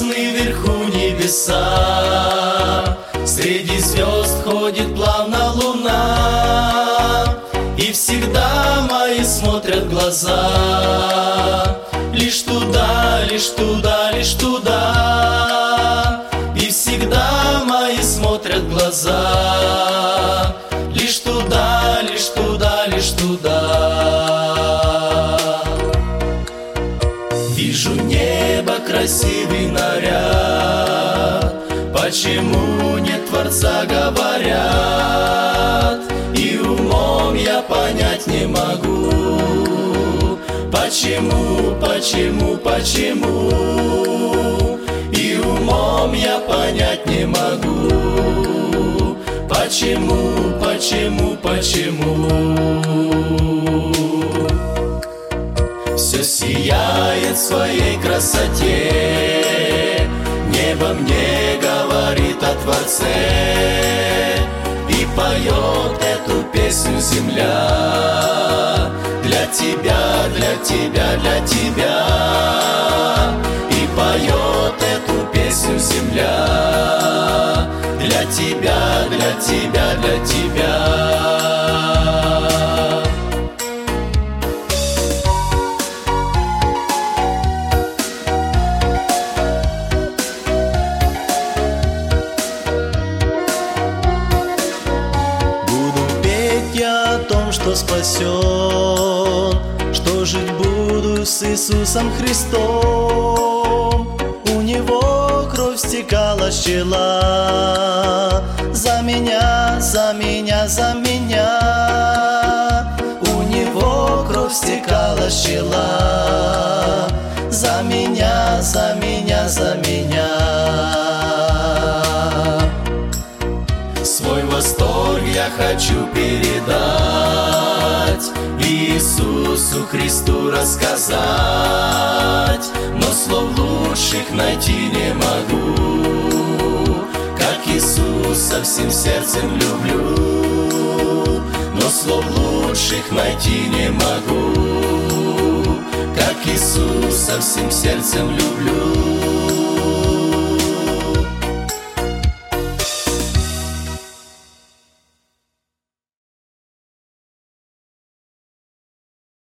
звездный вверху небеса, среди звезд ходит плавно луна, и всегда мои смотрят глаза лишь туда, лишь туда, лишь туда. И всегда мои смотрят глаза лишь туда, лишь туда, лишь туда. Вижу небо, красивый наряд, почему нет Творца, говорят, и умом я понять не могу. Почему, почему, почему? И умом я понять не могу. Почему, почему, почему? Все сияет в своей красоте, небо мне говорит о Творце, и поет эту песню земля. Для тебя, для тебя, для тебя. И поет эту песню земля. Для тебя, для тебя, для тебя. Что спасен, что жить буду с Иисусом Христом. У Него кровь стекала с чела, за меня, за меня, за меня. У Него кровь стекала с чела, за меня, за меня, за меня. Свой восторг я хочу передать, Иисусу Христу рассказать, но слов лучших найти не могу. Как Иисуса всем сердцем люблю, но слов лучших найти не могу. Как Иисуса всем сердцем люблю.